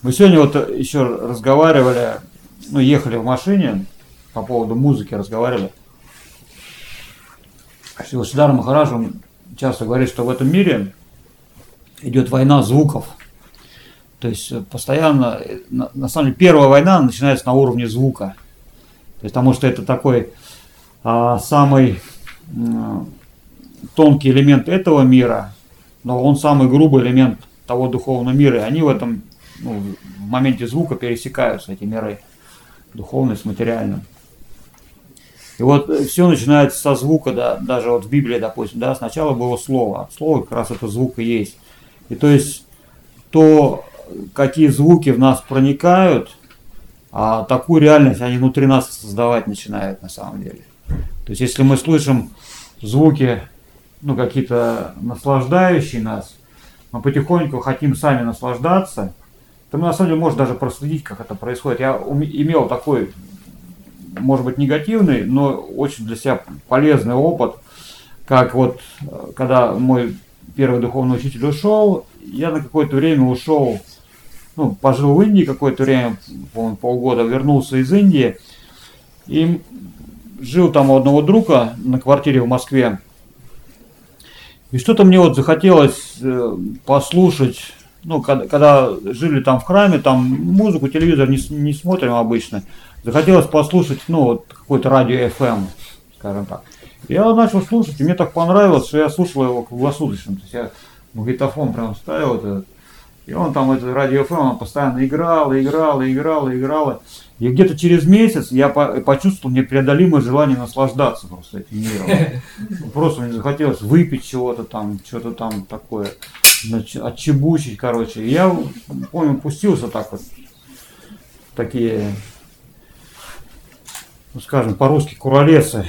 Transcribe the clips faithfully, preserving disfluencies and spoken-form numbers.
Мы сегодня вот еще разговаривали, ну, ехали в машине, по поводу музыки разговаривали. Сиddharтха Махарадж часто говорит, что в этом мире идет война звуков. То есть постоянно, на, на самом деле, первая война начинается на уровне звука. То есть, потому что это такой а, самый а, тонкий элемент этого мира, но он самый грубый элемент того духовного мира. И они в этом, ну, в моменте звука пересекаются, эти миры, духовный с материальным. И вот все начинается со звука, да, даже вот в Библии, допустим, да, сначала было слово, а слово как раз это звук и есть. И то есть то, какие звуки в нас проникают, а такую реальность они внутри нас создавать начинают на самом деле. То есть если мы слышим звуки, ну, какие-то наслаждающие нас, мы потихоньку хотим сами наслаждаться, то мы на самом деле можем даже проследить, как это происходит. Я имел такой, может быть, негативный, но очень для себя полезный опыт, как вот, когда мой первый духовный учитель ушел, я на какое-то время ушел, ну, пожил в Индии какое-то время, по-моему, полгода, вернулся из Индии, и жил там у одного друга на квартире в Москве. И что-то мне вот захотелось послушать, ну, когда, когда жили там в храме, там музыку, телевизор не, не смотрим обычно, захотелось послушать, ну, вот какой-то радио эф эм, скажем так. Я начал слушать, и мне так понравилось, что я слушал его круглосуточно. То есть я магнитофон прям ставил, вот этот, и он там, это радио эф эм, он постоянно играл, и играл, и играл, и играл. И где-то через месяц я по- почувствовал непреодолимое желание наслаждаться просто этим миром. Просто мне захотелось выпить чего-то там, что-то там такое, отчебучить, короче. И я, помню, пустился так вот, такие, ну, скажем, по-русски куролесы.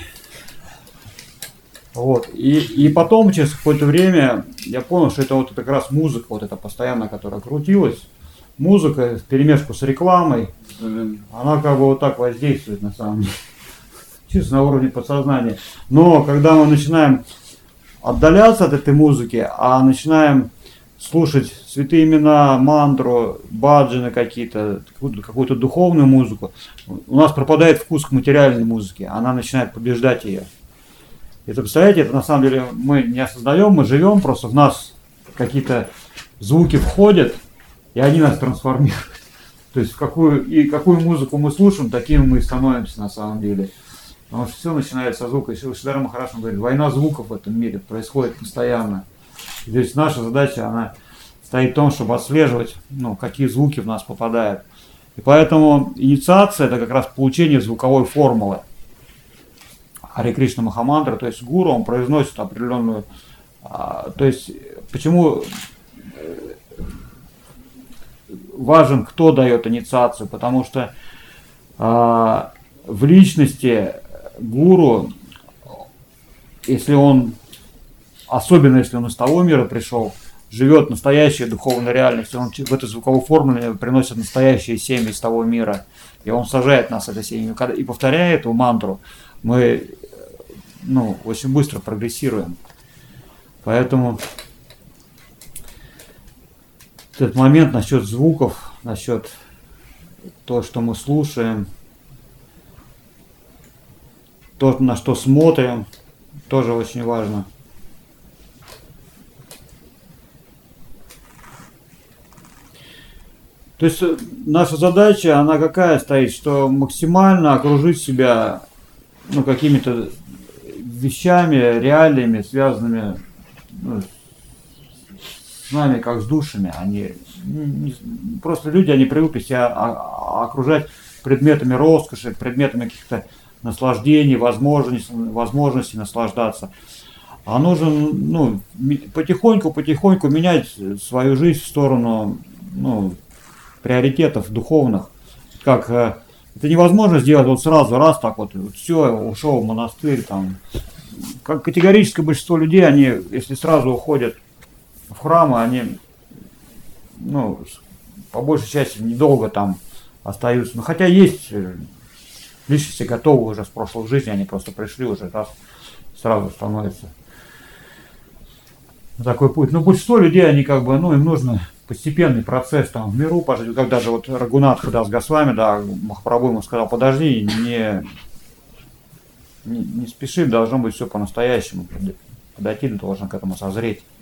Вот. И, и потом, через какое-то время, я понял, что это вот это как раз музыка, вот эта постоянно, которая крутилась. Музыка в перемешку с рекламой, mm-hmm. она как бы вот так воздействует на самом деле. Чисто на уровне подсознания. Но когда мы начинаем отдаляться от этой музыки, а начинаем слушать святые имена, мантру, баджаны какие-то, какую-то, какую-то духовную музыку, у нас пропадает вкус к материальной музыке, она начинает побеждать ее. Это, представляете, это на самом деле мы не осознаем, мы живем, просто в нас какие-то звуки входят, и они нас трансформируют. То есть в какую, и какую музыку мы слушаем, таким мы и становимся на самом деле. Потому что все начинается со звука. Еще Сиddhartха Махарадж говорит, война звуков в этом мире происходит постоянно. И здесь наша задача, она стоит в том, чтобы отслеживать, ну, какие звуки в нас попадают. И поэтому инициация – это как раз получение звуковой формулы. Харе Кришна Махамантра, то есть гуру, он произносит определенную, а, то есть почему важен, кто дает инициацию, потому что а, в личности гуру, если он, особенно если он из того мира пришел, живет настоящей духовной реальностью, он в этой звуковой формуле приносит настоящие семьи из того мира, и он сажает нас этой семьей, и повторяя эту мантру, мы, ну, очень быстро прогрессируем. Поэтому этот момент насчет звуков, насчет того, что мы слушаем, то, на что смотрим, тоже очень важно. То есть наша задача, она какая стоит, что максимально окружить себя, ну, какими-то вещами, реалиями, связанными, ну, с нами, как с душами. Они, не, просто люди, они привыкли себя окружать предметами роскоши, предметами каких-то наслаждений, возможностей, возможностей наслаждаться. А нужно, ну, потихоньку-потихоньку менять свою жизнь в сторону, ну, приоритетов духовных. Как это невозможно сделать вот сразу, раз так вот, вот все, ушел в монастырь. Там. Как категорическое большинство людей, они, если сразу уходят в храмы, они, ну, по большей части недолго там остаются. Но хотя есть личности готовы уже с прошлой жизни, они просто пришли уже, раз сразу становятся на такой путь. Но большинство людей, они как бы, ну, им нужно постепенный процесс там в миру, как даже вот Рагунат Хадас Госвами, да, Махапрабху ему сказал, подожди, не, не, не спеши, должно быть все по-настоящему, подойти, ты должен к этому созреть.